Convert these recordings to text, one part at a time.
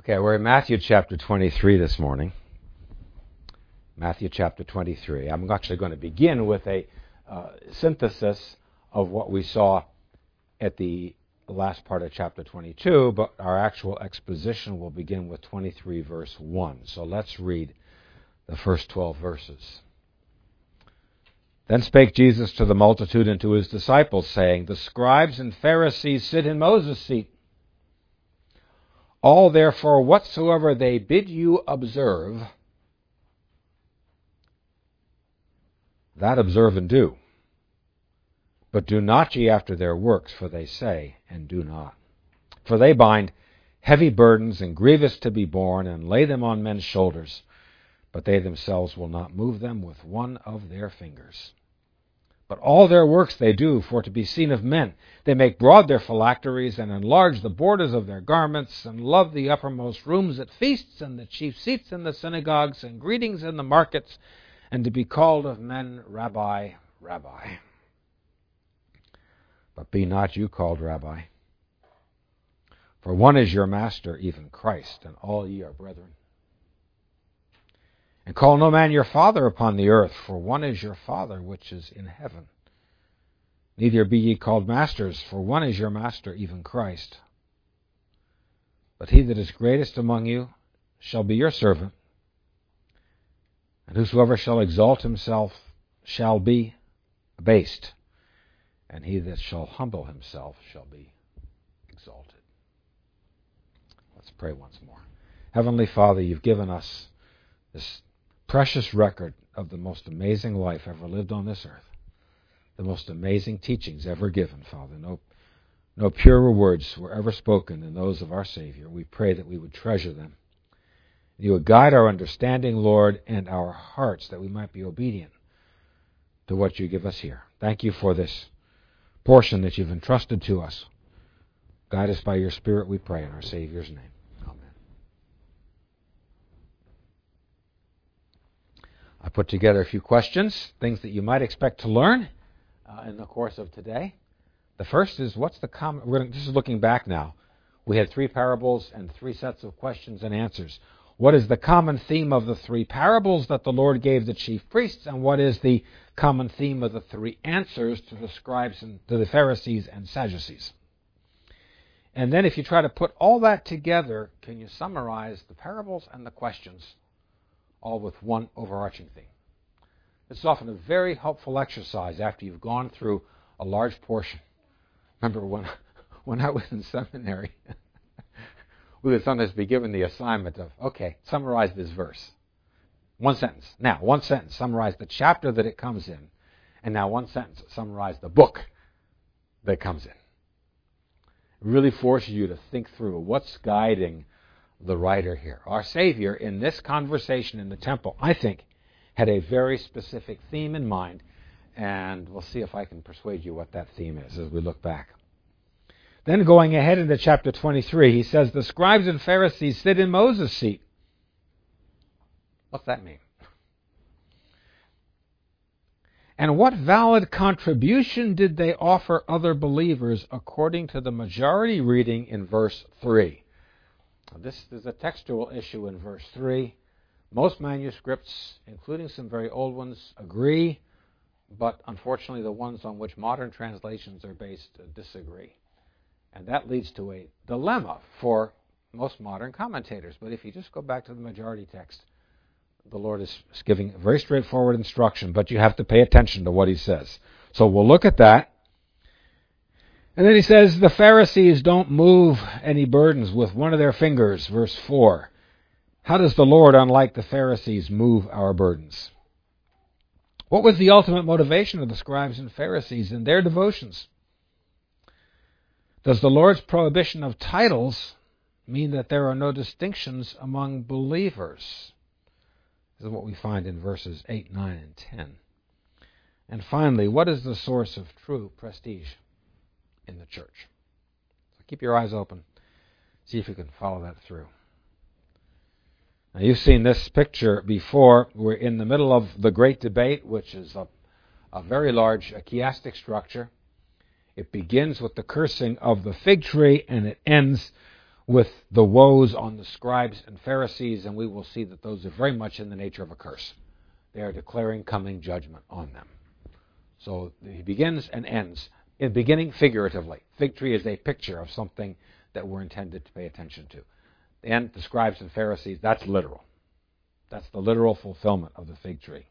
Okay, we're in Matthew chapter 23 this morning. Matthew chapter 23. I'm actually going to begin with a synthesis of what we saw at the last part of chapter 22, but our actual exposition will begin with 23 verse 1. So let's read the first 12 verses. Then spake Jesus to the multitude and to his disciples, saying, The scribes and Pharisees sit in Moses' seat. All therefore whatsoever they bid you observe, that observe and do. But do not ye after their works, for they say, and do not. For they bind heavy burdens and grievous to be borne, and lay them on men's shoulders, but they themselves will not move them with one of their fingers. But all their works they do for to be seen of men. They make broad their phylacteries, and enlarge the borders of their garments, and love the uppermost rooms at feasts, and the chief seats in the synagogues, and greetings in the markets, and to be called of men, Rabbi, Rabbi. But be not you called Rabbi. For one is your master, even Christ, and all ye are brethren. And call no man your father upon the earth, for one is your Father which is in heaven. Neither be ye called masters, for one is your master, even Christ. But he that is greatest among you shall be your servant. And whosoever shall exalt himself shall be abased, and he that shall humble himself shall be exalted. Let's pray once more. Heavenly Father, you've given us this precious record of the most amazing life ever lived on this earth, the most amazing teachings ever given, Father. No purer words were ever spoken than those of our Savior. We pray that we would treasure them. You would guide our understanding, Lord, and our hearts, that we might be obedient to what you give us here. Thank you for this portion that you've entrusted to us. Guide us by your Spirit, we pray, in our Savior's name. I put together a few questions, things that you might expect to learn in the course of today. The first is, what's the common... This is looking back now. We had 3 parables and 3 sets of questions and answers. What is the common theme of the 3 parables that the Lord gave the chief priests, and what is the common theme of the 3 answers to the scribes and to the Pharisees and Sadducees? And then if you try to put all that together, can you summarize the parables and the questions all with one overarching theme? This is often a very helpful exercise after you've gone through a large portion. Remember when I was in seminary, we would sometimes be given the assignment of, okay, summarize this verse. One sentence. Now, one sentence, summarize the chapter that it comes in. And now one sentence, summarize the book that comes in. It really forces you to think through what's guiding the writer here. Our Savior, in this conversation in the temple, I think, had a very specific theme in mind, and we'll see if I can persuade you what that theme is as we look back. Then going ahead into chapter 23, he says, the scribes and Pharisees sit in Moses' seat. What's that mean? And what valid contribution did they offer other believers according to the majority reading in verse 3? This is a textual issue in verse 3. Most manuscripts, including some very old ones, agree, but unfortunately the ones on which modern translations are based disagree. And that leads to a dilemma for most modern commentators. But if you just go back to the majority text, the Lord is giving very straightforward instruction, but you have to pay attention to what he says. So we'll look at that. And then he says, the Pharisees don't move any burdens with one of their fingers, verse 4. How does the Lord, unlike the Pharisees, move our burdens? What was the ultimate motivation of the scribes and Pharisees in their devotions? Does the Lord's prohibition of titles mean that there are no distinctions among believers? This is what we find in verses 8, 9, and 10. And finally, what is the source of true prestige in the church? So keep your eyes open. See if you can follow that through. Now, you've seen this picture before. We're in the middle of the Great Debate, which is a very large chiastic structure. It begins with the cursing of the fig tree, and it ends with the woes on the scribes and Pharisees, and we will see that those are very much in the nature of a curse. They are declaring coming judgment on them. So he begins and ends. In beginning, figuratively. Fig tree is a picture of something that we're intended to pay attention to. The end, the scribes and Pharisees, that's literal. That's the literal fulfillment of the fig tree.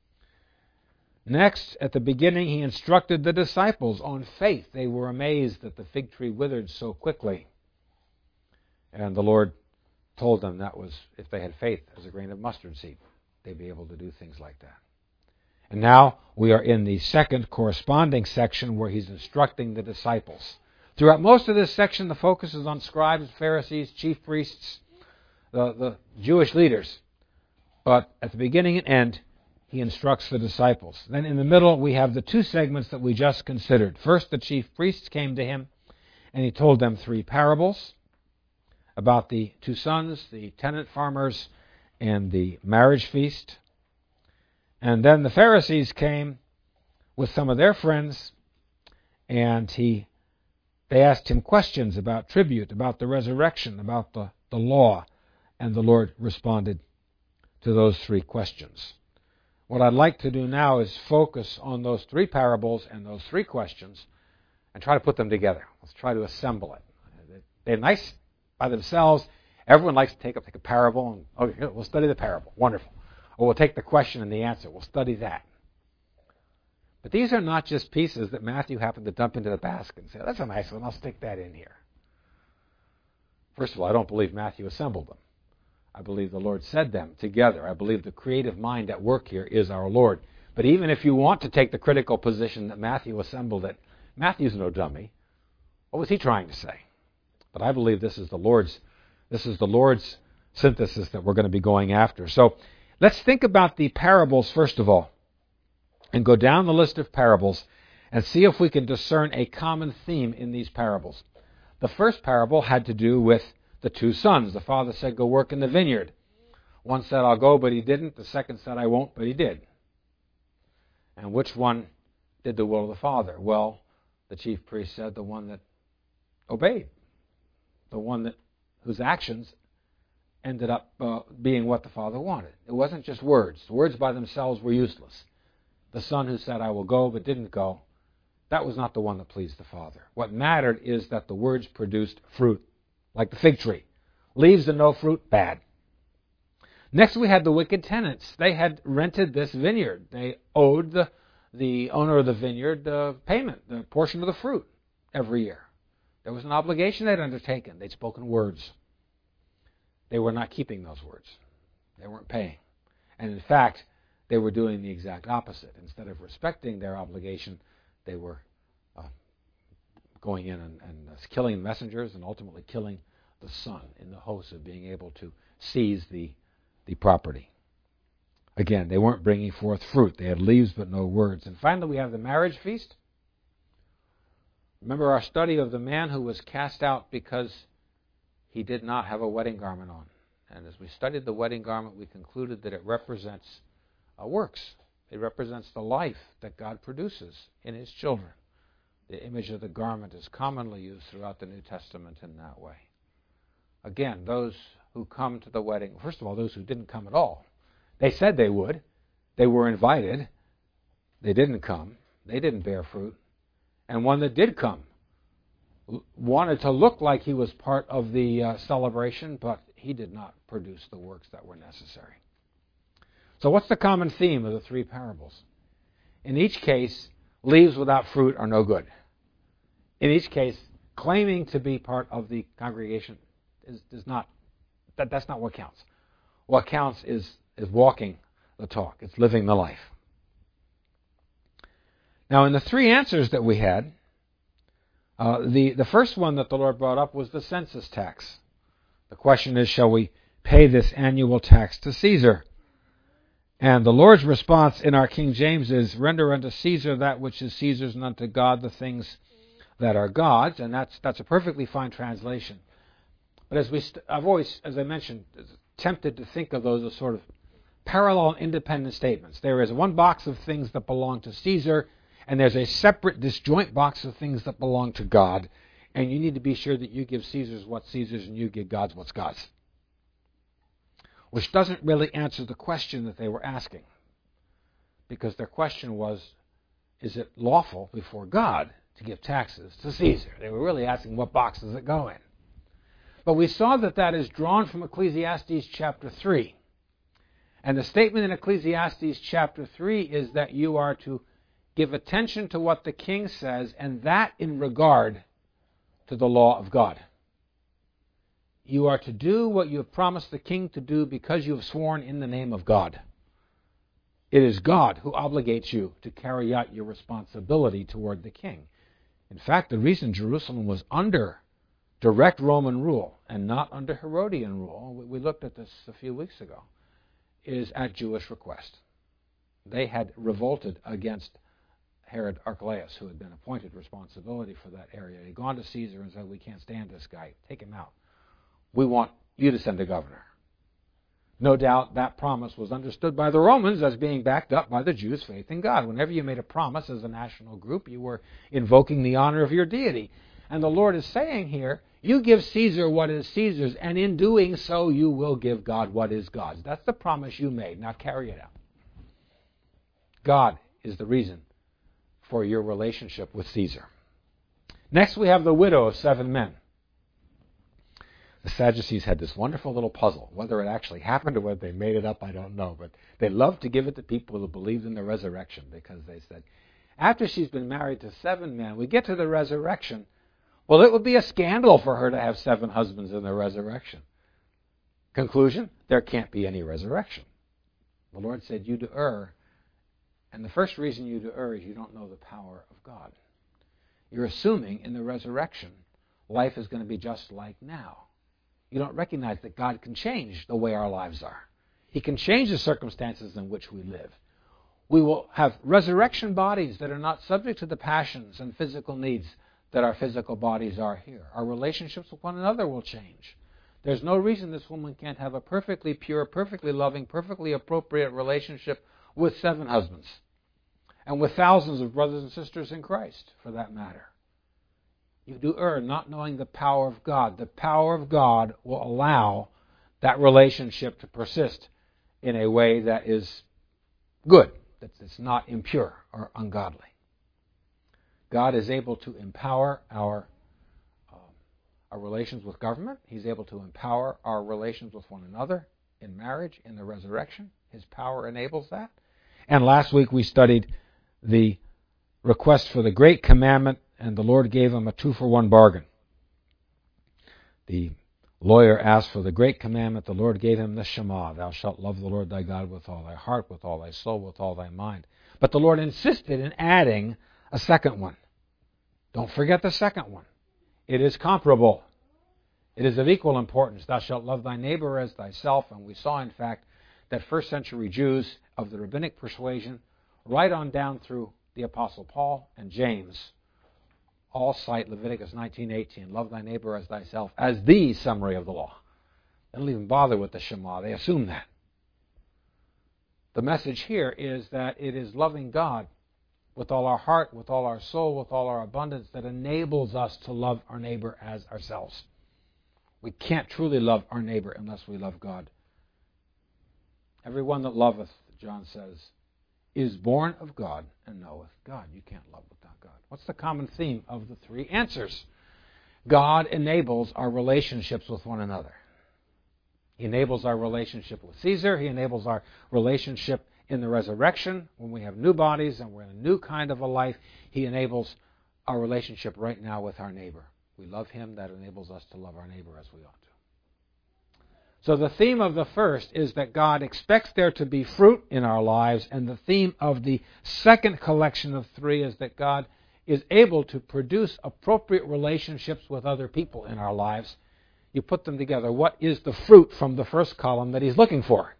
Next, at the beginning, he instructed the disciples on faith. They were amazed that the fig tree withered so quickly. And the Lord told them that was, if they had faith as a grain of mustard seed, they'd be able to do things like that. And now we are in the second corresponding section where he's instructing the disciples. Throughout most of this section, the focus is on scribes, Pharisees, chief priests, the Jewish leaders. But at the beginning and end, he instructs the disciples. Then in the middle, we have the two segments that we just considered. First, the chief priests came to him, and he told them three parables about the two sons, the tenant farmers, and the marriage feast. And then the Pharisees came with some of their friends, and they asked him questions about tribute, about the resurrection, about the law, and the Lord responded to those three questions. What I'd like to do now is focus on those three parables and those three questions and try to put them together. Let's try to assemble it. They're nice by themselves. Everyone likes to take a parable and, okay, we'll study the parable. Wonderful. Or we'll take the question and the answer. We'll study that. But these are not just pieces that Matthew happened to dump into the basket and say, that's a nice one, I'll stick that in here. First of all, I don't believe Matthew assembled them. I believe the Lord said them together. I believe the creative mind at work here is our Lord. But even if you want to take the critical position that Matthew assembled it, Matthew's no dummy. What was he trying to say? But I believe this is the Lord's synthesis that we're going to be going after. So let's think about the parables first of all, and go down the list of parables and see if we can discern a common theme in these parables. The first parable had to do with the two sons. The father said, go work in the vineyard. One said, I'll go, but he didn't. The second said, I won't, but he did. And which one did the will of the father? Well, the chief priest said the one that obeyed. The one whose actions ended up being what the father wanted. It wasn't just words. Words by themselves were useless. The son who said, I will go, but didn't go, that was not the one that pleased the father. What mattered is that the words produced fruit, like the fig tree. Leaves and no fruit, bad. Next we had the wicked tenants. They had rented this vineyard. They owed the owner of the vineyard payment, the portion of the fruit, every year. There was an obligation they'd undertaken. They'd spoken words. They were not keeping those words. They weren't paying. And in fact, they were doing the exact opposite. Instead of respecting their obligation, they were going in and killing messengers and ultimately killing the son in the hopes of being able to seize the property. Again, they weren't bringing forth fruit. They had leaves but no words. And finally, we have the marriage feast. Remember our study of the man who was cast out because he did not have a wedding garment on. And as we studied the wedding garment, we concluded that it represents works. It represents the life that God produces in his children. The image of the garment is commonly used throughout the New Testament in that way. Again, those who come to the wedding, first of all, those who didn't come at all. They said they would. They were invited. They didn't come. They didn't bear fruit. And one that did come wanted to look like he was part of the celebration, but he did not produce the works that were necessary. So what's the common theme of the three parables? In each case, leaves without fruit are no good. In each case, claiming to be part of the congregation is not, that's not what counts. What counts is walking the talk. It's living the life. Now, in the three answers that we had, the first one that the Lord brought up was the census tax. The question is, shall we pay this annual tax to Caesar? And the Lord's response in our King James is, render unto Caesar that which is Caesar's, and unto God the things that are God's. And that's a perfectly fine translation. But I've always, as I mentioned, tempted to think of those as sort of parallel and independent statements. There is one box of things that belong to Caesar, and there's a separate disjoint box of things that belong to God. And you need to be sure that you give Caesar's what's Caesar's and you give God's what's God's. Which doesn't really answer the question that they were asking. Because their question was, is it lawful before God to give taxes to Caesar? They were really asking, what box does it go in? But we saw that that is drawn from Ecclesiastes chapter 3. And the statement in Ecclesiastes chapter 3 is that you are to give attention to what the king says, and that in regard to the law of God. You are to do what you have promised the king to do because you have sworn in the name of God. It is God who obligates you to carry out your responsibility toward the king. In fact, the reason Jerusalem was under direct Roman rule and not under Herodian rule, we looked at this a few weeks ago, is at Jewish request. They had revolted against Herod Archelaus, who had been appointed responsibility for that area. He'd gone to Caesar and said, we can't stand this guy. Take him out. We want you to send a governor. No doubt that promise was understood by the Romans as being backed up by the Jews' faith in God. Whenever you made a promise as a national group, you were invoking the honor of your deity. And the Lord is saying here, you give Caesar what is Caesar's, and in doing so you will give God what is God's. That's the promise you made. Now carry it out. God is the reason for your relationship with Caesar. Next we have the widow of 7 men. The Sadducees had this wonderful little puzzle. Whether it actually happened or whether they made it up, I don't know. But they loved to give it to people who believed in the resurrection, because they said, after she's been married to 7 men, we get to the resurrection. Well, it would be a scandal for her to have 7 husbands in the resurrection. Conclusion, there can't be any resurrection. The Lord said, you do err. And the first reason you do err is you don't know the power of God. You're assuming in the resurrection, life is going to be just like now. You don't recognize that God can change the way our lives are. He can change the circumstances in which we live. We will have resurrection bodies that are not subject to the passions and physical needs that our physical bodies are here. Our relationships with one another will change. There's no reason this woman can't have a perfectly pure, perfectly loving, perfectly appropriate relationship with 7 husbands. And with thousands of brothers and sisters in Christ, for that matter. You do err not knowing the power of God. The power of God will allow that relationship to persist in a way that is good, that's not impure or ungodly. God is able to empower our relations with government. He's able to empower our relations with one another in marriage, in the resurrection. His power enables that. And last week we studied the request for the great commandment, and the Lord gave him a 2-for-1 bargain. The lawyer asked for the great commandment. The Lord gave him the Shema. Thou shalt love the Lord thy God with all thy heart, with all thy soul, with all thy mind. But the Lord insisted in adding a second one. Don't forget the second one. It is comparable. It is of equal importance. Thou shalt love thy neighbor as thyself. And we saw, in fact, that first century Jews of the rabbinic persuasion, right on down through the Apostle Paul and James, all cite Leviticus 19:18, love thy neighbor as thyself, as the summary of the law. They don't even bother with the Shema. They assume that. The message here is that it is loving God with all our heart, with all our soul, with all our abundance that enables us to love our neighbor as ourselves. We can't truly love our neighbor unless we love God. Everyone that loveth, John says, is born of God and knoweth God. You can't love without God. What's the common theme of the 3 answers? God enables our relationships with one another. He enables our relationship with Caesar. He enables our relationship in the resurrection when we have new bodies and we're in a new kind of a life. He enables our relationship right now with our neighbor. We love him. That enables us to love our neighbor as we ought to. So the theme of the first is that God expects there to be fruit in our lives, and the theme of the second collection of 3 is that God is able to produce appropriate relationships with other people in our lives. You put them together. What is the fruit from the first column that he's looking for?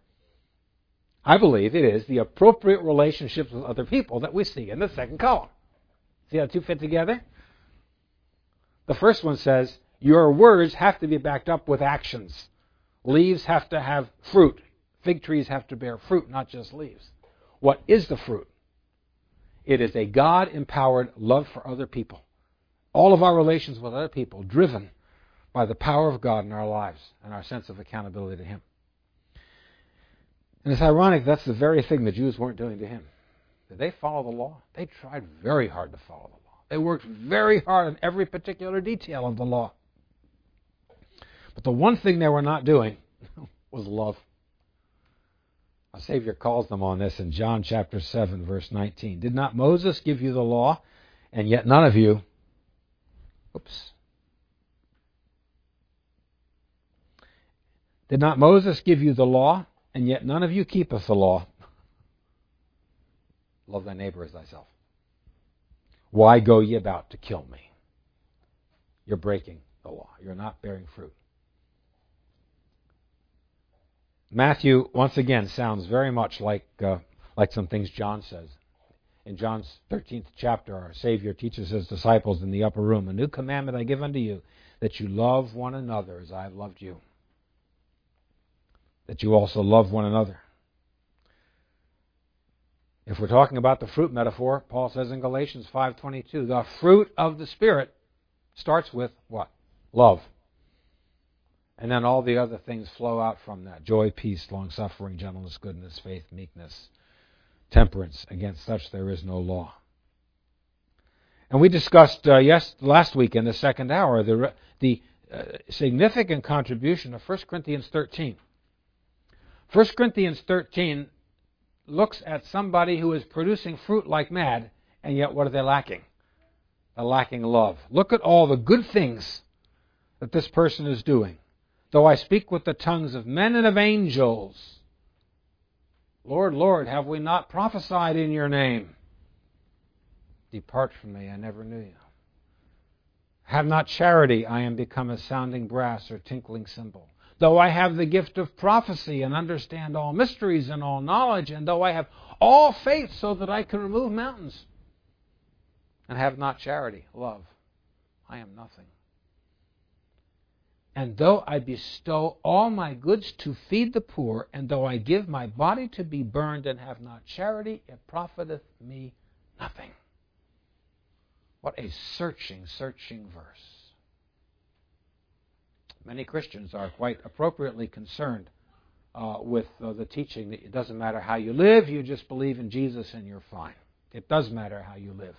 I believe it is the appropriate relationships with other people that we see in the second column. See how the 2 fit together? The first one says, your words have to be backed up with actions. Leaves have to have fruit. Fig trees have to bear fruit, not just leaves. What is the fruit? It is a God-empowered love for other people. all of our relations with other people driven by the power of God in our lives and our sense of accountability to Him. And it's ironic, that's the very thing the Jews weren't doing to Him. Did they follow the law? They tried very hard to follow the law. They worked very hard on every particular detail of the law. But the one thing they were not doing was love. Our Savior calls them on this in John chapter 7, verse 19. Did not Moses give you the law, and yet none of you... Did not Moses give you the law, and yet none of you keepeth the law? Love thy neighbor as thyself. Why go ye about to kill me? You're breaking the law. You're not bearing fruit. Matthew, once again, sounds very much like some things John says. In John's 13th chapter, our Savior teaches His disciples in the upper room, a new commandment I give unto you, that you love one another as I have loved you. That you also love one another. If we're talking about the fruit metaphor, Paul says in Galatians 5:22, the fruit of the Spirit starts with what? Love. And then all the other things flow out from that. Joy, peace, long-suffering, gentleness, goodness, faith, meekness, temperance. Against such there is no law. And we discussed last week in the second hour the significant contribution of 1 Corinthians 13. 1 Corinthians 13 looks at somebody who is producing fruit like mad, and yet what are they lacking? They're lacking love. Look at all the good things that this person is doing. Though I speak with the tongues of men and of angels, Lord, Lord, have we not prophesied in your name? Depart from me, I never knew you. Have not charity, I am become a sounding brass or tinkling cymbal. Though I have the gift of prophecy and understand all mysteries and all knowledge, and though I have all faith so that I can remove mountains, and have not charity, love, I am nothing. And though I bestow all my goods to feed the poor, and though I give my body to be burned and have not charity, it profiteth me nothing. What a searching verse. Many Christians are quite appropriately concerned with the teaching that it doesn't matter how you live, you just believe in Jesus and you're fine. It does matter how you live.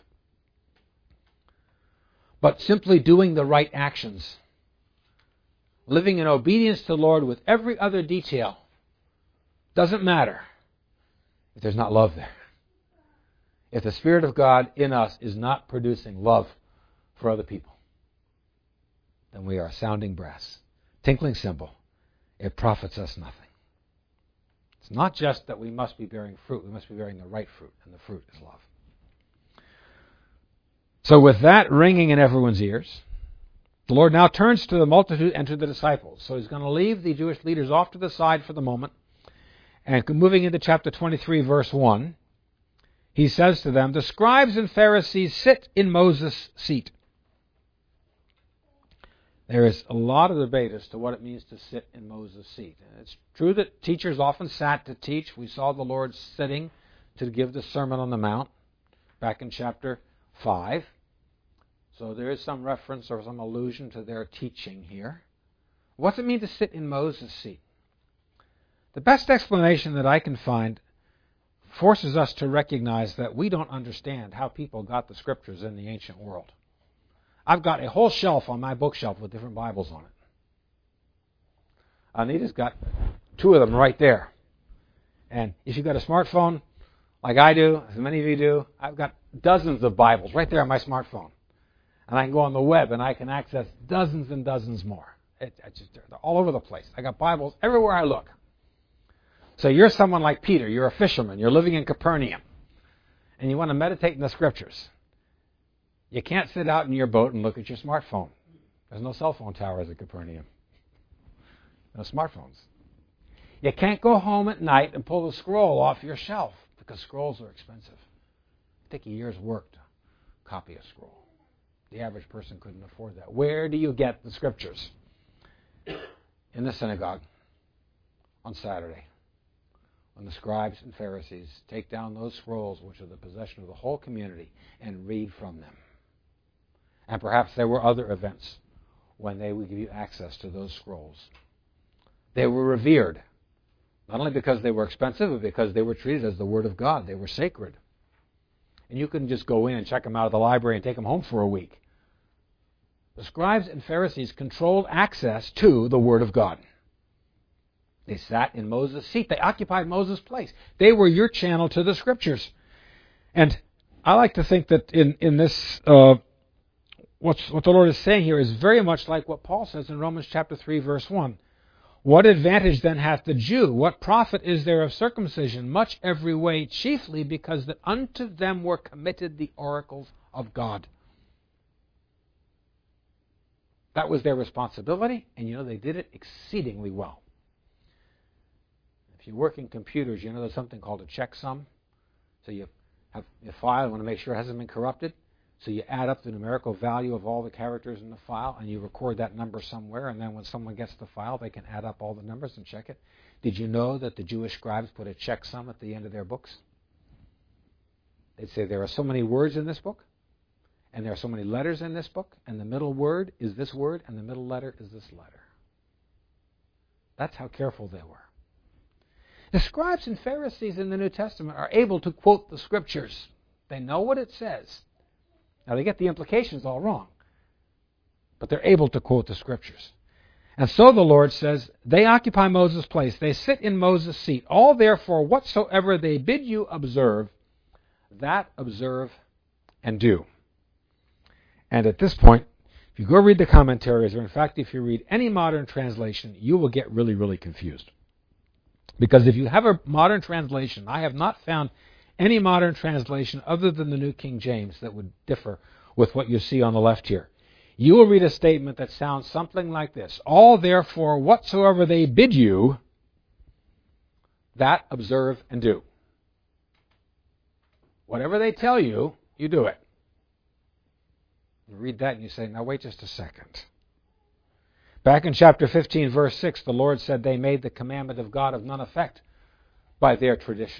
But simply doing the right actions, living in obedience to the Lord with every other detail, doesn't matter if there's not love there. If the Spirit of God in us is not producing love for other people, then we are sounding brass, tinkling cymbal. It profits us nothing. It's not just that we must be bearing fruit, we must be bearing the right fruit, and the fruit is love. So with that ringing in everyone's ears, the Lord now turns to the multitude and to the disciples. So He's going to leave the Jewish leaders off to the side for the moment. And moving into chapter 23, verse 1, He says to them, the scribes and Pharisees sit in Moses' seat. There is a lot of debate as to what it means to sit in Moses' seat. And it's true that teachers often sat to teach. We saw the Lord sitting to give the Sermon on the Mount back in chapter 5. So there is some reference or some allusion to their teaching here. What's it mean to sit in Moses' seat? The best explanation that I can find forces us to recognize that we don't understand how people got the Scriptures in the ancient world. I've got a whole shelf on my bookshelf with different Bibles on it. Anita's got 2 of them right there. And if you've got a smartphone, like I do, as many of you do, I've got dozens of Bibles right there on my smartphone. And I can go on the web and I can access dozens and dozens more. They're all over the place. I got Bibles everywhere I look. So you're someone like Peter. You're a fisherman. You're living in Capernaum. And you want to meditate in the Scriptures. You can't sit out in your boat and look at your smartphone. There's no cell phone towers at Capernaum. No smartphones. You can't go home at night and pull the scroll off your shelf because scrolls are expensive. It takes a year's work to copy a scroll. The average person couldn't afford that. Where do you get the Scriptures? In the synagogue on Saturday, when the scribes and Pharisees take down those scrolls which are the possession of the whole community and read from them. And perhaps there were other events when they would give you access to those scrolls. They were revered, not only because they were expensive, but because they were treated as the Word of God. They were sacred. And you couldn't just go in and check them out of the library and take them home for a week. The scribes and Pharisees controlled access to the Word of God. They sat in Moses' seat. They occupied Moses' place. They were your channel to the Scriptures. And I like to think that in this, what the Lord is saying here is very much like what Paul says in Romans chapter 3, verse 1. What advantage then hath the Jew? What profit is there of circumcision? Much every way, chiefly because that unto them were committed the oracles of God. That was their responsibility, and you know they did it exceedingly well. If you work in computers, you know there's something called a checksum. So you have a file, you want to make sure it hasn't been corrupted. So you add up the numerical value of all the characters in the file, and you record that number somewhere, and then when someone gets the file, they can add up all the numbers and check it. Did you know that the Jewish scribes put a checksum at the end of their books? They'd say there are so many words in this book, and there are so many letters in this book, and the middle word is this word, and the middle letter is this letter. That's how careful they were. The scribes and Pharisees in the New Testament are able to quote the Scriptures. They know what it says. Now, they get the implications all wrong, but they're able to quote the Scriptures. And so the Lord says, they occupy Moses' place. They sit in Moses' seat. All therefore whatsoever they bid you observe, that observe and do. And at this point, if you go read the commentaries, or in fact, if you read any modern translation, you will get really, really confused. Because if you have a modern translation, I have not found any modern translation other than the New King James that would differ with what you see on the left here. You will read a statement that sounds something like this. All therefore whatsoever they bid you, that observe and do. Whatever they tell you, you do it. You read that and you say, now wait just a second. Back in chapter 15, verse 6, the Lord said they made the commandment of God of none effect by their tradition.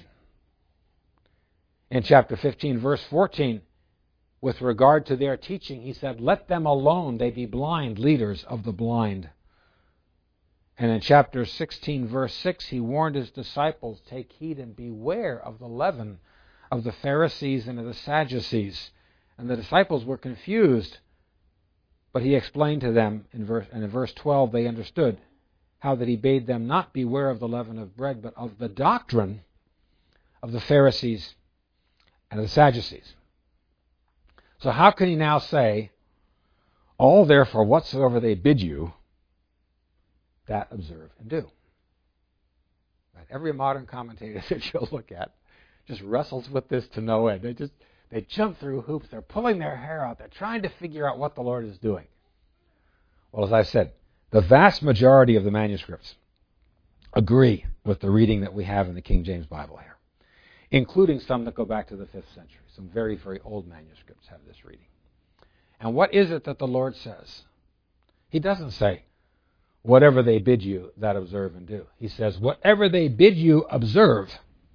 In chapter 15, verse 14, with regard to their teaching, he said, let them alone, they be blind, leaders of the blind. And in chapter 16, verse 6, he warned his disciples, take heed and beware of the leaven of the Pharisees and of the Sadducees. And the disciples were confused, but he explained to them, in verse 12, they understood how that he bade them not beware of the leaven of bread, but of the doctrine of the Pharisees and of the Sadducees. So how can he now say, all therefore whatsoever they bid you, that observe and do? Right? Every modern commentator that you'll look at just wrestles with this to no end. They jump through hoops. They're pulling their hair out. They're trying to figure out what the Lord is doing. Well, as I said, the vast majority of the manuscripts agree with the reading that we have in the King James Bible here, including some that go back to the 5th century. Some very, very old manuscripts have this reading. And what is it that the Lord says? He doesn't say, whatever they bid you, that observe and do. He says, whatever they bid you observe,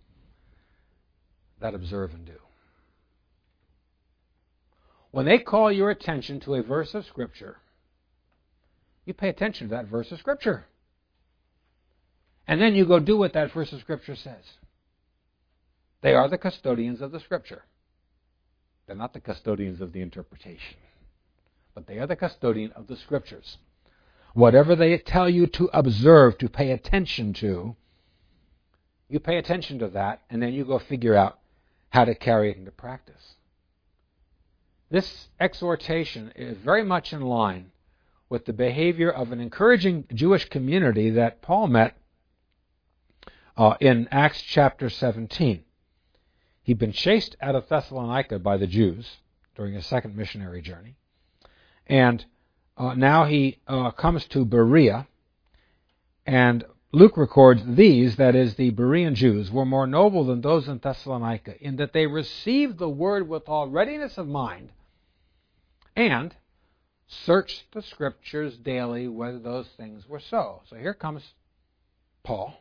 that observe and do. When they call your attention to a verse of Scripture, you pay attention to that verse of Scripture. And then you go do what that verse of Scripture says. They are the custodians of the Scripture. They're not the custodians of the interpretation, but they are the custodian of the Scriptures. Whatever they tell you to observe, to pay attention to, you pay attention to that, and then you go figure out how to carry it into practice. This exhortation is very much in line with the behavior of an encouraging Jewish community that Paul met in Acts chapter 17. He'd been chased out of Thessalonica by the Jews during his second missionary journey. And now he comes to Berea. And Luke records these, that is, the Berean Jews, were more noble than those in Thessalonica, in that they received the word with all readiness of mind and searched the Scriptures daily whether those things were so. So here comes Paul,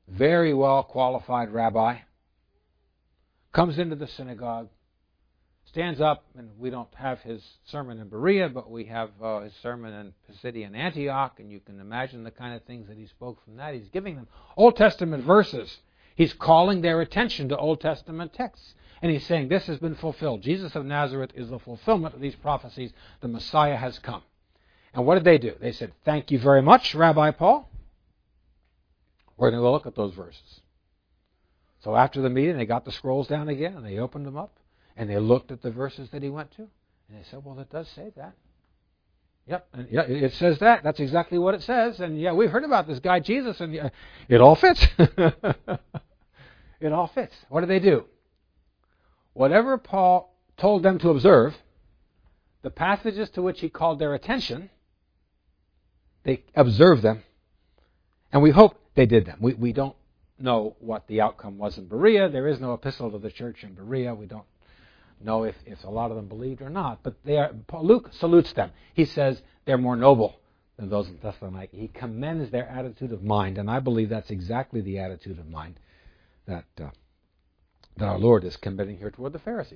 very well qualified rabbi, comes into the synagogue, stands up, and we don't have his sermon in Berea, but we have his sermon in Pisidian Antioch, and you can imagine the kind of things that he spoke from that. He's giving them Old Testament verses. He's calling their attention to Old Testament texts. And he's saying, this has been fulfilled. Jesus of Nazareth is the fulfillment of these prophecies. The Messiah has come. And what did they do? They said, thank you very much, Rabbi Paul. We're going to go look at those verses. So after the meeting, they got the scrolls down again, and they opened them up, and they looked at the verses that he went to. And they said, well, it does say that. Yep, and yeah, it says that. That's exactly what it says. And yeah, we've heard about this guy Jesus, and it all fits. It all fits. What did they do? Whatever Paul told them to observe, the passages to which he called their attention, they observed them, and we hope they did them. We don't know what the outcome was in Berea. There is no epistle to the church in Berea. We don't know if a lot of them believed or not. But Luke salutes them. He says they're more noble than those in Thessalonica. He commends their attitude of mind, and I believe that's exactly the attitude of mind that our Lord is commending here toward the Pharisees.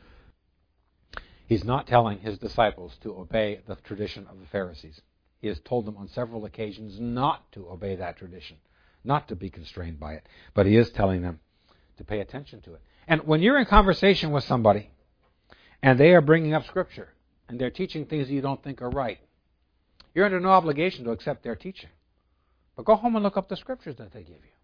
He's not telling his disciples to obey the tradition of the Pharisees. He has told them on several occasions not to obey that tradition, not to be constrained by it. But he is telling them to pay attention to it. And when you're in conversation with somebody and they are bringing up Scripture and they're teaching things you don't think are right, you're under no obligation to accept their teaching. But go home and look up the Scriptures that they give you.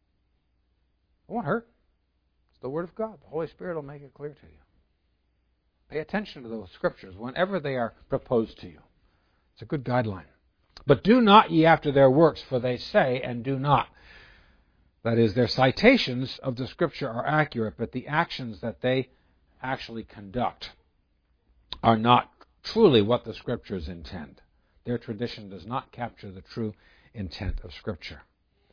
It won't hurt. It's the Word of God. The Holy Spirit will make it clear to you. Pay attention to those Scriptures whenever they are proposed to you. It's a good guideline. But do not ye after their works, for they say and do not. That is, their citations of the Scripture are accurate, but the actions that they actually conduct are not truly what the Scriptures intend. Their tradition does not capture the true intent of Scripture.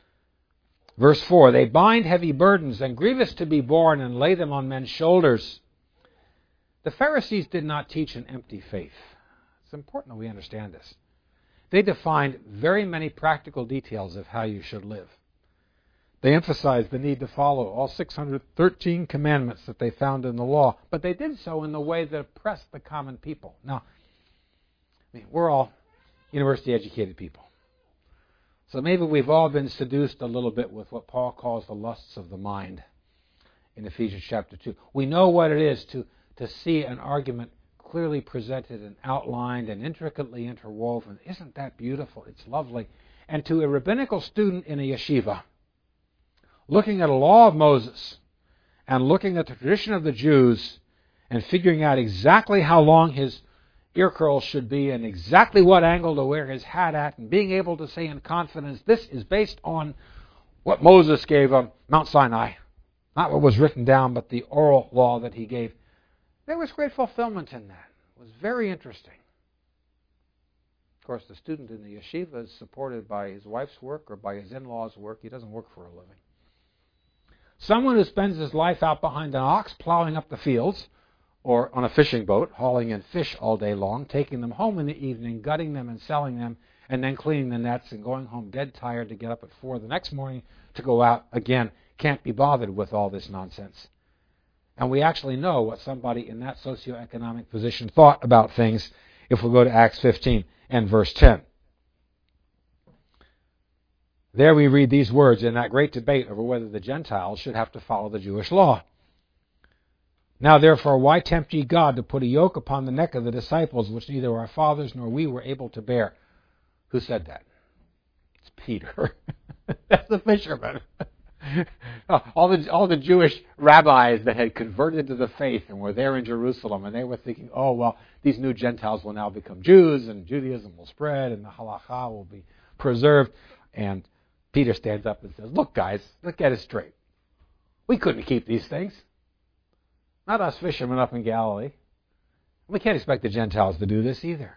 Verse 4, they bind heavy burdens and grievous to be borne and lay them on men's shoulders. The Pharisees did not teach an empty faith. It's important that we understand this. They defined very many practical details of how you should live. They emphasized the need to follow all 613 commandments that they found in the law, but they did so in the way that oppressed the common people. Now, we're all university-educated people. So maybe we've all been seduced a little bit with what Paul calls the lusts of the mind in Ephesians chapter 2. We know what it is to see an argument clearly presented and outlined and intricately interwoven. Isn't that beautiful? It's lovely. And to a rabbinical student in a yeshiva, looking at a law of Moses and looking at the tradition of the Jews and figuring out exactly how long his ear curls should be and exactly what angle to wear his hat at and being able to say in confidence, this is based on what Moses gave on Mount Sinai. Not what was written down, but the oral law that he gave. There was great fulfillment in that. It was very interesting. Of course, the student in the yeshiva is supported by his wife's work or by his in-laws' work. He doesn't work for a living. Someone who spends his life out behind an ox plowing up the fields or on a fishing boat, hauling in fish all day long, taking them home in the evening, gutting them and selling them, and then cleaning the nets and going home dead tired to get up at 4 the next morning to go out again, can't be bothered with all this nonsense. And we actually know what somebody in that socioeconomic position thought about things if we go to Acts 15 and verse 10. There we read these words in that great debate over whether the Gentiles should have to follow the Jewish law. Now therefore, why tempt ye God to put a yoke upon the neck of the disciples, which neither our fathers nor we were able to bear? Who said that? It's Peter. That's the fisherman. All the Jewish rabbis that had converted to the faith and were there in Jerusalem, and they were thinking, oh, well, these new Gentiles will now become Jews, and Judaism will spread, and the halakha will be preserved. And Peter stands up and says, look, guys, let's get it straight. We couldn't keep these things. Not us fishermen up in Galilee. We can't expect the Gentiles to do this either.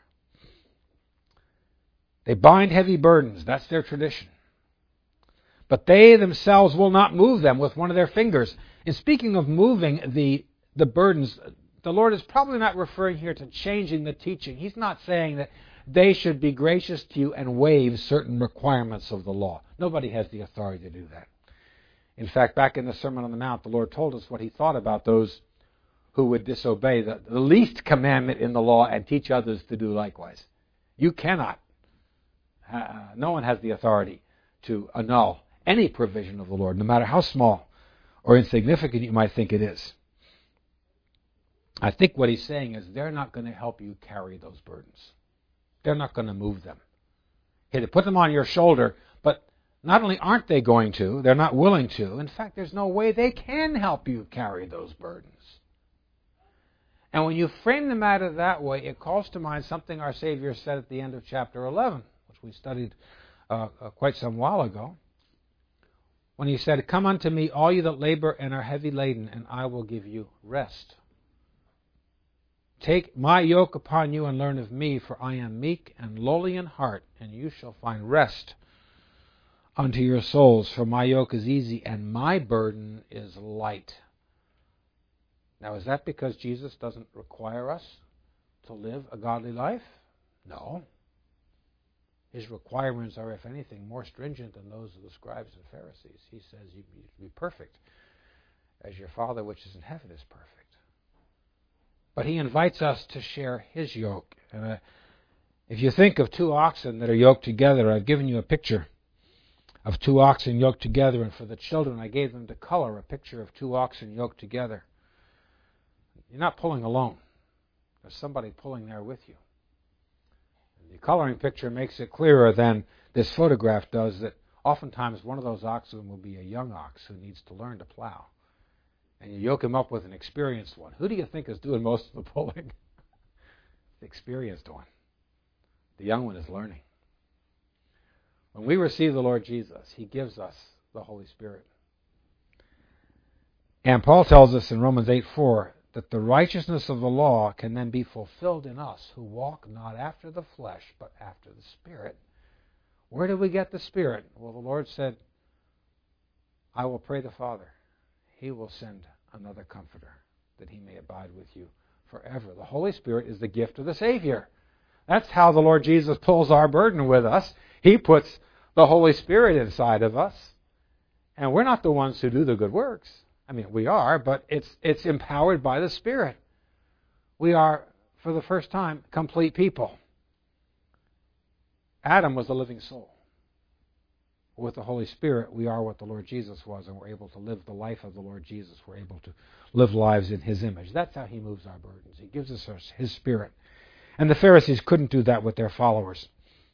They bind heavy burdens. That's their tradition. But they themselves will not move them with one of their fingers. In speaking of moving the burdens, the Lord is probably not referring here to changing the teaching. He's not saying that they should be gracious to you and waive certain requirements of the law. Nobody has the authority to do that. In fact, back in the Sermon on the Mount, the Lord told us what he thought about those who would disobey the least commandment in the law and teach others to do likewise. You cannot. No one has the authority to annul any provision of the Lord, no matter how small or insignificant you might think it is. I think what he's saying is they're not going to help you carry those burdens. They're not going to move them. They put them on your shoulder, but not only aren't they going to, they're not willing to. In fact, there's no way they can help you carry those burdens. And when you frame the matter that way, it calls to mind something our Savior said at the end of chapter 11, which we studied quite some while ago, when he said, "Come unto me, all you that labor and are heavy laden, and I will give you rest. Take my yoke upon you and learn of me, for I am meek and lowly in heart, and you shall find rest unto your souls. For my yoke is easy and my burden is light." Now, is that because Jesus doesn't require us to live a godly life? No. His requirements are, if anything, more stringent than those of the scribes and Pharisees. He says you be perfect as your Father which is in heaven is perfect. But he invites us to share his yoke. And if you think of two oxen that are yoked together, I've given you a picture of two oxen yoked together, and for the children I gave them to color a picture of two oxen yoked together. You're not pulling alone. There's somebody pulling there with you. The coloring picture makes it clearer than this photograph does that oftentimes one of those oxen will be a young ox who needs to learn to plow. And you yoke him up with an experienced one. Who do you think is doing most of the pulling? The experienced one. The young one is learning. When we receive the Lord Jesus, he gives us the Holy Spirit. And Paul tells us in Romans 8:4 that the righteousness of the law can then be fulfilled in us who walk not after the flesh, but after the Spirit. Where do we get the Spirit? Well, the Lord said, "I will pray the Father. He will send another Comforter, that he may abide with you forever." The Holy Spirit is the gift of the Savior. That's how the Lord Jesus pulls our burden with us. He puts the Holy Spirit inside of us. And we're not the ones who do the good works. I mean, we are, but it's empowered by the Spirit. We are, for the first time, complete people. Adam was a living soul. With the Holy Spirit, we are what the Lord Jesus was, and we're able to live the life of the Lord Jesus. We're able to live lives in his image. That's how he moves our burdens. He gives us his Spirit. And the Pharisees couldn't do that with their followers.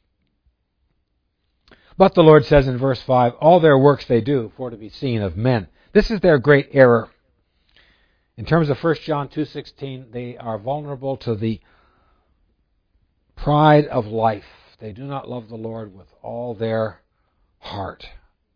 But the Lord says in verse 5, "All their works they do for to be seen of men." This is their great error. In terms of 1 John 2:16, they are vulnerable to the pride of life. They do not love the Lord with all their heart.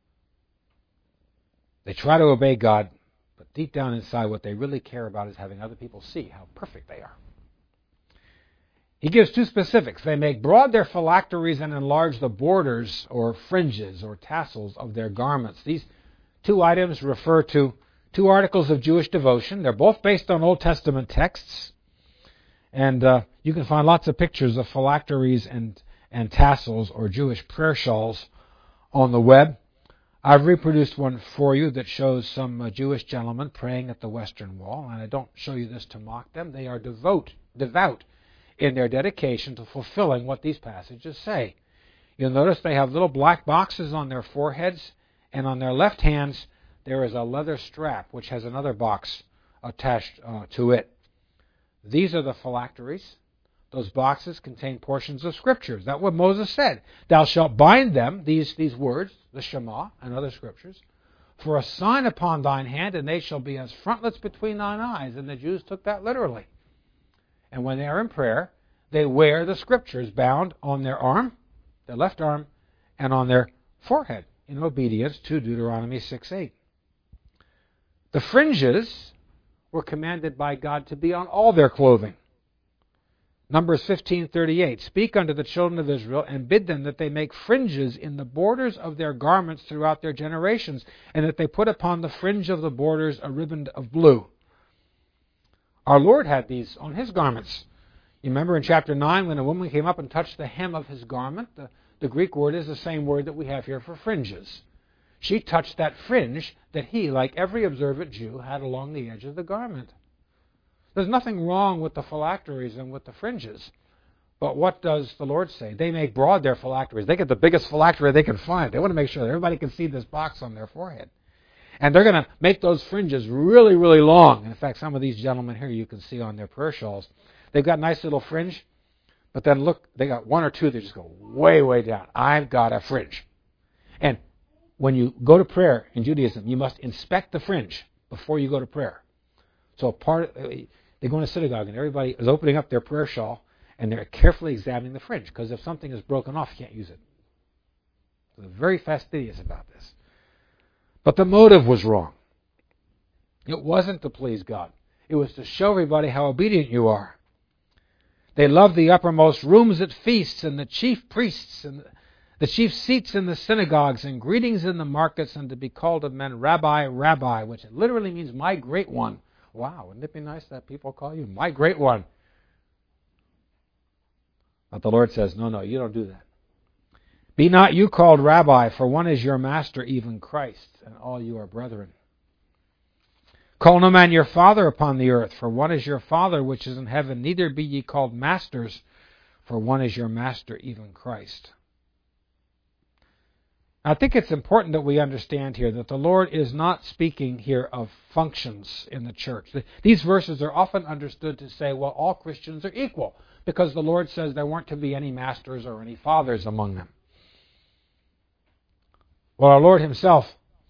They try to obey God, but deep down inside what they really care about is having other people see how perfect they are. He gives two specifics. They make broad their phylacteries and enlarge the borders or fringes or tassels of their garments. These two items refer to two articles of Jewish devotion. They're both based on Old Testament texts. And you can find lots of pictures of phylacteries and tassels or Jewish prayer shawls on the web. I've reproduced one for you that shows some Jewish gentlemen praying at the Western Wall. And I don't show you this to mock them. They are devout in their dedication to fulfilling what these passages say. You'll notice they have little black boxes on their foreheads, and on their left hands there is a leather strap which has another box attached to it. These are the phylacteries. Those boxes contain portions of Scriptures. That's what Moses said. "Thou shalt bind them," these words, the Shema and other Scriptures, "for a sign upon thine hand, and they shall be as frontlets between thine eyes." And the Jews took that literally. And when they are in prayer, they wear the Scriptures bound on their arm, their left arm, and on their forehead, in obedience to Deuteronomy 6:8. The fringes were commanded by God to be on all their clothing. Numbers 15:38, "Speak unto the children of Israel, and bid them that they make fringes in the borders of their garments throughout their generations, and that they put upon the fringe of the borders a riband of blue." Our Lord had these on his garments. You remember in chapter 9 when a woman came up and touched the hem of his garment? The Greek word is the same word that we have here for fringes. She touched that fringe that he, like every observant Jew, had along the edge of the garment. There's nothing wrong with the phylacteries and with the fringes. But what does the Lord say? They make broad their phylacteries. They get the biggest phylactery they can find. They want to make sure that everybody can see this box on their forehead. And they're going to make those fringes really, really long. In fact, some of these gentlemen here you can see on their prayer shawls. They've got nice little fringe, but then look, they got one or two that just go way, way down. I've got a fringe. And when you go to prayer in Judaism, you must inspect the fringe before you go to prayer. So they go in a synagogue and everybody is opening up their prayer shawl and they're carefully examining the fringe, because if something is broken off, you can't use it. So they're very fastidious about this. But the motive was wrong. It wasn't to please God. It was to show everybody how obedient you are. They loved the uppermost rooms at feasts and the chief priests and the chief seats in the synagogues and greetings in the markets, and to be called of men Rabbi, Rabbi, which literally means my great one. Wow, wouldn't it be nice that people call you my great one? But the Lord says, no, you don't do that. Be not you called Rabbi, for one is your master, even Christ, and all you are brethren. Call no man your father upon the earth, for one is your Father which is in heaven. Neither be ye called masters, for one is your master, even Christ. I think it's important that we understand here that the Lord is not speaking here of functions in the church. These verses are often understood to say, well, all Christians are equal, because the Lord says there weren't to be any masters or any fathers among them. Well, our Lord himself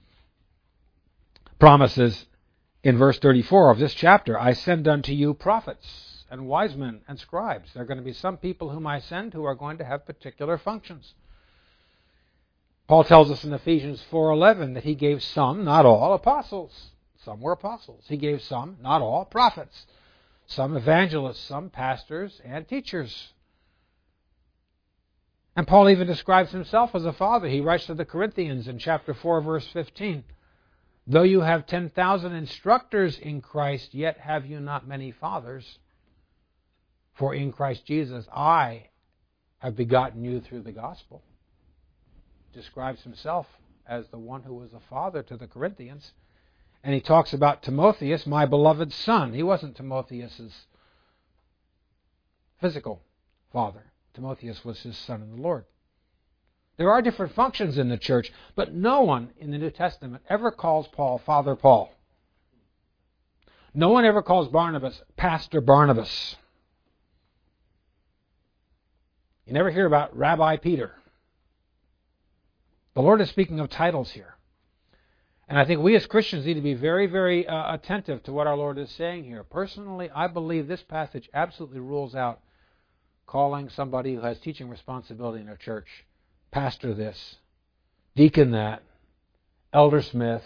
promises in verse 34 of this chapter, I send unto you prophets and wise men and scribes. There are going to be some people whom I send who are going to have particular functions. Paul tells us in Ephesians 4:11 that he gave some, not all, apostles. Some were apostles. He gave some, not all, prophets. Some evangelists, some pastors and teachers. And Paul even describes himself as a father. He writes to the Corinthians in chapter 4, verse 15, though you have 10,000 instructors in Christ, yet have you not many fathers. For in Christ Jesus I have begotten you through the gospel. Describes himself as the one who was a father to the Corinthians. And he talks about Timotheus, my beloved son. He wasn't Timotheus's physical father. Timotheus was his son in the Lord. There are different functions in the church, but no one in the New Testament ever calls Paul Father Paul. No one ever calls Barnabas Pastor Barnabas. You never hear about Rabbi Peter. The Lord is speaking of titles here. And I think we as Christians need to be very, very attentive to what our Lord is saying here. Personally, I believe this passage absolutely rules out calling somebody who has teaching responsibility in a church pastor this, deacon that, elder Smith.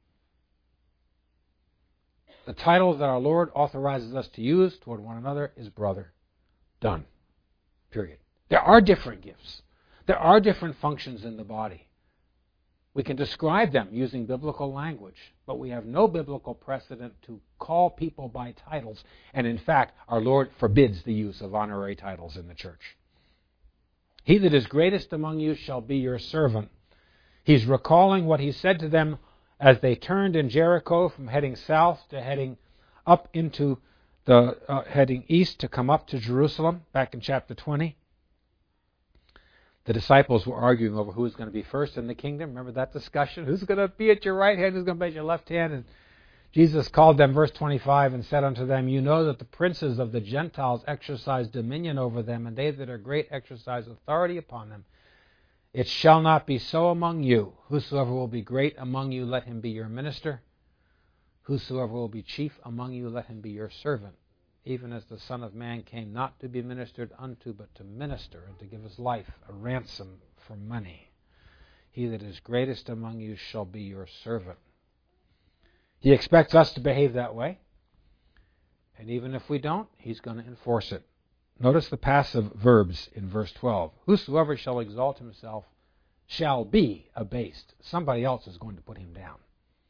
The title that our Lord authorizes us to use toward one another is brother. Done. Period. There are different gifts. There are different functions in the body. We can describe them using biblical language, but we have no biblical precedent to call people by titles. And in fact, our Lord forbids the use of honorary titles in the church. He that is greatest among you shall be your servant. He's recalling what he said to them as they turned in Jericho from heading south to heading up into heading east to come up to Jerusalem, back in chapter 20. The disciples were arguing over who was going to be first in the kingdom. Remember that discussion? Who's going to be at your right hand? Who's going to be at your left hand? And Jesus called them, verse 25, and said unto them, you know that the princes of the Gentiles exercise dominion over them, and they that are great exercise authority upon them. It shall not be so among you. Whosoever will be great among you, let him be your minister. Whosoever will be chief among you, let him be your servant. Even as the Son of Man came not to be ministered unto, but to minister, and to give his life a ransom for many. He that is greatest among you shall be your servant. He expects us to behave that way. And even if we don't, he's going to enforce it. Notice the passive verbs in verse 12. Whosoever shall exalt himself shall be abased. Somebody else is going to put him down.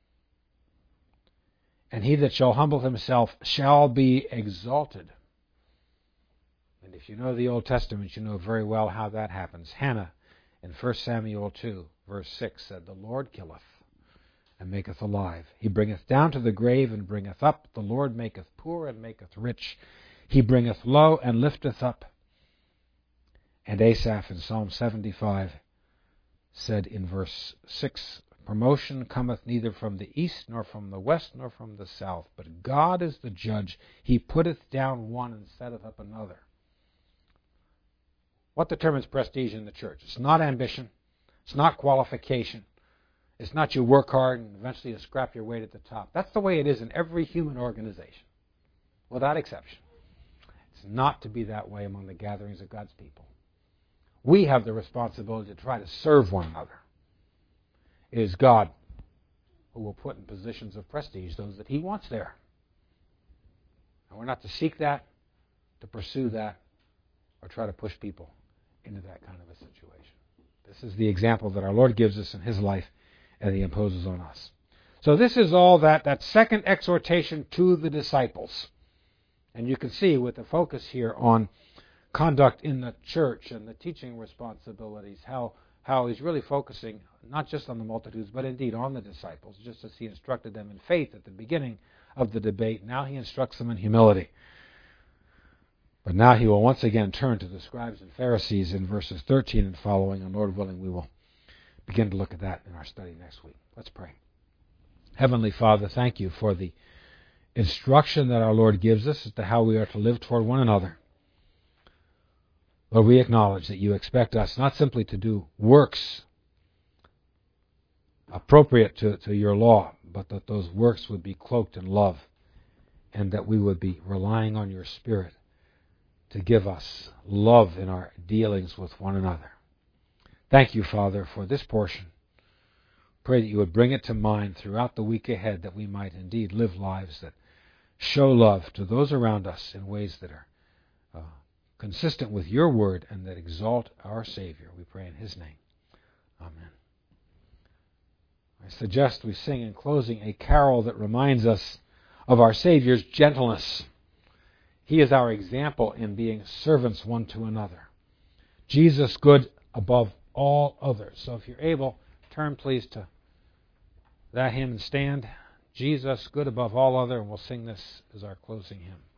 And he that shall humble himself shall be exalted. And if you know the Old Testament, you know very well how that happens. Hannah, in 1 Samuel 2, verse 6, said, the Lord killeth, and maketh alive. He bringeth down to the grave and bringeth up. The Lord maketh poor and maketh rich. He bringeth low and lifteth up. And Asaph in Psalm 75 said in verse 6, promotion cometh neither from the east, nor from the west, nor from the south. But God is the judge. He putteth down one and setteth up another. What determines prestige in the church? It's not ambition. It's not qualification. It's not you work hard and eventually you scrap your way to the top. That's the way it is in every human organization, without exception. It's not to be that way among the gatherings of God's people. We have the responsibility to try to serve one another. It is God who will put in positions of prestige those that He wants there. And we're not to seek that, to pursue that, or try to push people into that kind of a situation. This is the example that our Lord gives us in His life and He imposes on us. So this is all that second exhortation to the disciples. And you can see with the focus here on conduct in the church and the teaching responsibilities, how He's really focusing not just on the multitudes, but indeed on the disciples, just as He instructed them in faith at the beginning of the debate. Now He instructs them in humility. But now He will once again turn to the scribes and Pharisees in verses 13 and following, and Lord willing, we will begin to look at that in our study next week. Let's pray. Heavenly Father, thank You for the instruction that our Lord gives us as to how we are to live toward one another. Lord, we acknowledge that You expect us not simply to do works appropriate to Your law, but that those works would be cloaked in love, and that we would be relying on Your Spirit to give us love in our dealings with one another. Thank You, Father, for this portion. Pray that You would bring it to mind throughout the week ahead, that we might indeed live lives that show love to those around us in ways that are consistent with Your word and that exalt our Savior. We pray in His name. Amen. I suggest we sing in closing a carol that reminds us of our Savior's gentleness. He is our example in being servants one to another. Jesus good above all others. So if you're able, turn please to that hymn and stand. Jesus good above all other, and we'll sing this as our closing hymn.